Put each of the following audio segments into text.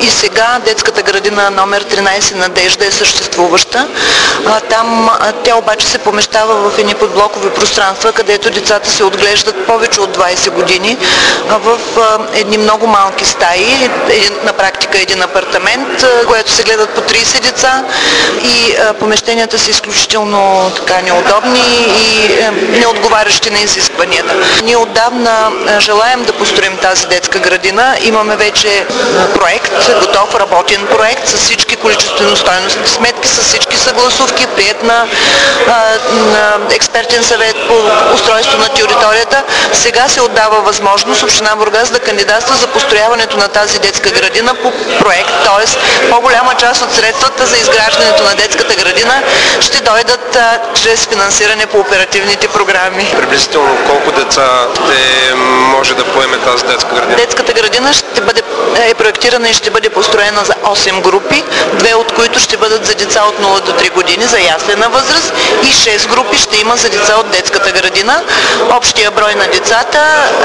и сега детската градина номер 13 Надежда е съществуваща. Там тя обаче се помещава в едни подблокови пространства, където децата се отглеждат повече от 20 години в едни много малки стаи, на практика един апартамент, което се гледат по 30 деца и помещенията са изключително неудобни и неотговарящи на изискванията. Ние отдавна желаем да построим тази детска градина. Имаме вече проект, готов работен проект с всички количествено-стойностни сметки, с всички съгласувки, приет на експертен съвет по устройство на територията. Сега се отдава възможност община Бургас да кандидатства за построяването на тази детска градина по проект, т.е. по-голяма част от средствата за изграждането на детската градина ще дойдат чрез финансиране по оперативните програми. Приблизително колко деца ще може да поеме тази детска градина? Детската градина е проектирана и ще бъде построена за 8 групи, 2 от които ще бъдат за деца от 0 до 3 години, за яслена възраст, и 6 групи ще има за деца от детската градина. Общия брой на децата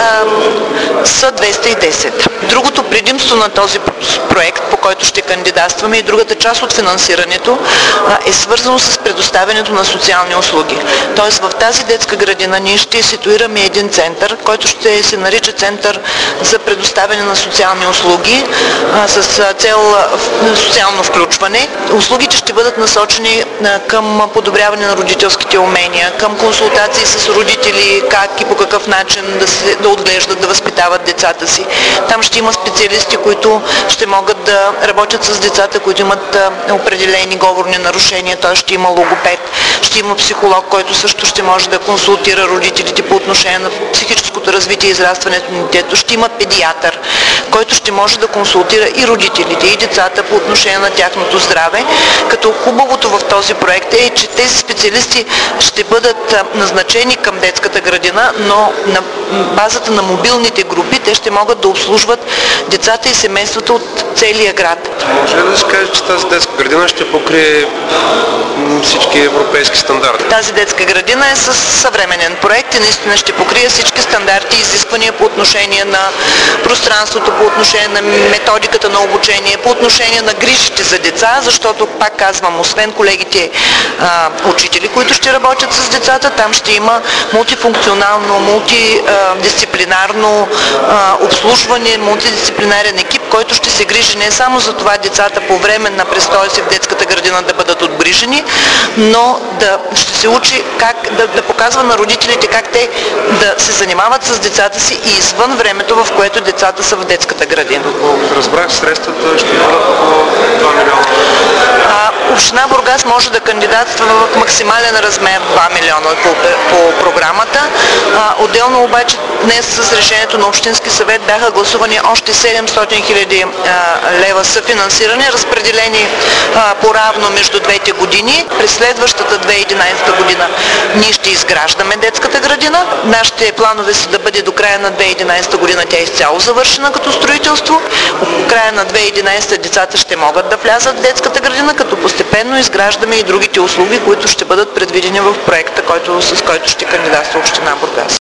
са 210. Другото предимство на този проект, по който ще кандидатстваме, и другата част от финансирането е свързано с предоставянето на социални услуги. Тоест в тази детска градина ние ще ситуираме един център, който ще се нарича Център за предоставяне на социални услуги с цел социално включване. Услугите ще бъдат насочени към подобряване на родителските умения, към консултации с родители, как и по какъв начин да отглеждат, да възпитават децата си. Там ще има специалисти, които ще могат да работят с децата, които имат определени говорни нарушения, т.е. ще има логопед, ще има психолог, който също ще може да консултира родителите по отношение на психическото развитие и израстването на детето, ще има педиатър, който ще може да консултира и родителите, и децата по отношение на тяхното здраве, като хубавото в този проект е, че тези специалисти ще бъдат назначени към детската градина, но на базата на мобилните групи те ще могат да обслужват децата и семействата от целия град. Може ли да се каже, че тази детска градина ще покрие всички европейски стандарти? Тази детска градина е със съвременен проект и наистина ще покрие всички стандарти и изисквания по отношение на пространството, по отношение на методиката на обучение, по отношение на грижите за деца, защото, пак казвам, освен колегите учители, които ще работят с децата, там ще има мултифункционално, мултидисциплинарно обслужване, мултидисциплинарен екип, който ще се грижи не само за това децата по време на престоя си в детската градина да бъдат отгрижени, но ще се учи как да показва на родителите как те да се занимават с децата си и извън времето, в което децата са в детската градина. Разбрах, средствата ще бъдат около 2 милиона. Община Бургас може да кандидатства в максимален размер 2 милиона по програмата. Отделно обаче днес с решението на Общински съвет бяха гласувани още 700 хиляди лева съфинансиране, разпределени поравно между двете години. През следващата 2011 година ние ще изграждаме детската градина. Нашите планове са да бъде до края на 2011 година тя изцяло завършена като строителство. До края на 2011 децата ще могат да влязат в детската градина, като постепенно изграждаме и другите услуги, които ще бъдат предвидени в проекта, с който ще кандидатства Община Бургас.